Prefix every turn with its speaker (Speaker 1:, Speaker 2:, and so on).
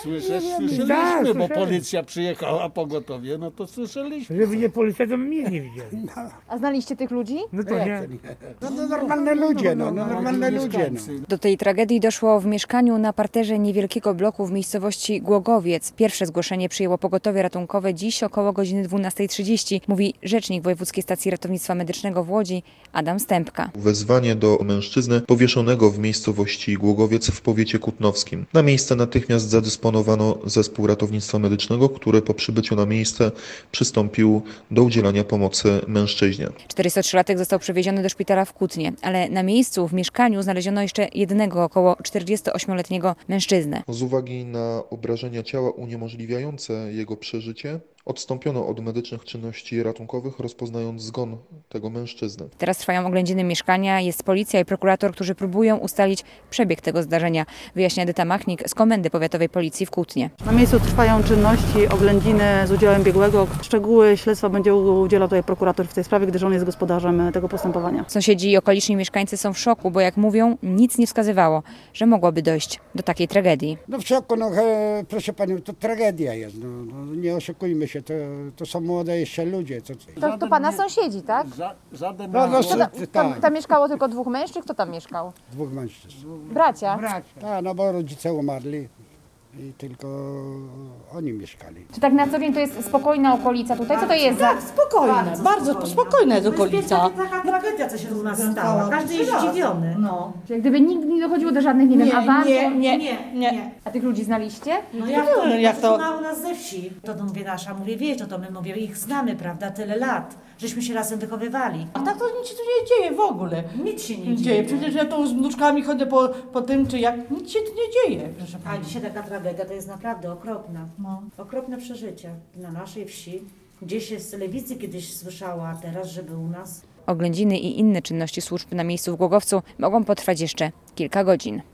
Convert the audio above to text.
Speaker 1: Słyszeliśmy,
Speaker 2: Tak,
Speaker 1: bo
Speaker 2: słyszałem.
Speaker 1: policja przyjechała, pogotowie, no to słyszeliśmy.
Speaker 2: Żeby nie policja, to mnie nie widzieli.
Speaker 3: A znaliście tych ludzi?
Speaker 2: No to nie.
Speaker 4: No normalne ludzie, normalne ludzie.
Speaker 3: Do tej tragedii doszło w mieszkaniu na parterze niewielkiego bloku w miejscowości Głogowiec. Pierwsze zgłoszenie przyjęło pogotowie ratunkowe dziś około godziny 12:30, mówi rzecznik Wojewódzkiej Stacji Ratownictwa Medycznego w Łodzi Adam Stępka.
Speaker 5: Wezwanie do mężczyzny powieszonego w miejscowości Głogowiec w powiecie kutnowskim. Na miejsce natychmiast zadysponowano zespół ratownictwa medycznego, który po przybyciu na miejsce przystąpił do udzielania pomocy mężczyźnie.
Speaker 3: 43-latek został przewieziony do szpitala w Kutnie, ale na miejscu w mieszkaniu znaleziono jeszcze jednego około 48-letniego mężczyznę.
Speaker 5: Z uwagi na obrażenia ciała uniemożliwiające jego przeżycie, odstąpiono od medycznych czynności ratunkowych, rozpoznając zgon tego mężczyzny.
Speaker 3: Teraz trwają oględziny mieszkania, jest policja i prokurator, którzy próbują ustalić przebieg tego zdarzenia, wyjaśnia Edyta Machnik z Komendy Powiatowej Policji w Kutnie.
Speaker 6: Na miejscu trwają czynności, oględziny z udziałem biegłego. Szczegóły śledztwa będzie udzielał tutaj prokurator w tej sprawie, gdyż on jest gospodarzem tego postępowania.
Speaker 3: Sąsiedzi i okoliczni mieszkańcy są w szoku, bo jak mówią, nic nie wskazywało, że mogłoby dojść do takiej tragedii.
Speaker 4: No w szoku, proszę panią, to tragedia jest, nie oszukujmy się, to są młode jeszcze ludzie.
Speaker 3: To pana sąsiedzi, tak?
Speaker 1: Żaden
Speaker 4: No,
Speaker 1: naród.
Speaker 4: tak,
Speaker 3: Tam mieszkało tylko dwóch mężczyzn? Kto tam mieszkał?
Speaker 4: dwóch mężczyzn.
Speaker 3: Bracia.
Speaker 4: A, no bo rodzice umarli i tylko oni mieszkali.
Speaker 3: Czy tak na co dzień to jest spokojna okolica tutaj? Co to jest za...
Speaker 7: Spokojne, bardzo spokojna jest okolica.
Speaker 8: Taka tragedia, co się u nas stała. Każdy jest zdziwiony.
Speaker 7: No.
Speaker 3: Że gdyby nigdy nie dochodziło do żadnych, nie wiem, awantur?
Speaker 7: Nie.
Speaker 3: A tych ludzi znaliście?
Speaker 8: No jak to? Ona u nas ze wsi. To mówię nasza, mówię, wiesz, to my mówię, ich znamy, prawda, tyle lat. Żeśmy się razem wychowywali.
Speaker 7: A tak to nic się tu nie dzieje w ogóle.
Speaker 8: Nic się nie dzieje.
Speaker 7: Przecież ja tu z wnuczkami chodzę po tym, czy jak. Nic się tu nie dzieje, proszę
Speaker 8: A
Speaker 7: pani.
Speaker 8: dzisiaj taka tragedia to jest naprawdę okropna.
Speaker 7: No.
Speaker 8: Okropne przeżycie na naszej wsi. Gdzieś się z telewizji kiedyś słyszała, a teraz, żeby u nas.
Speaker 3: Oględziny i inne czynności służb na miejscu w Głogowcu mogą potrwać jeszcze kilka godzin.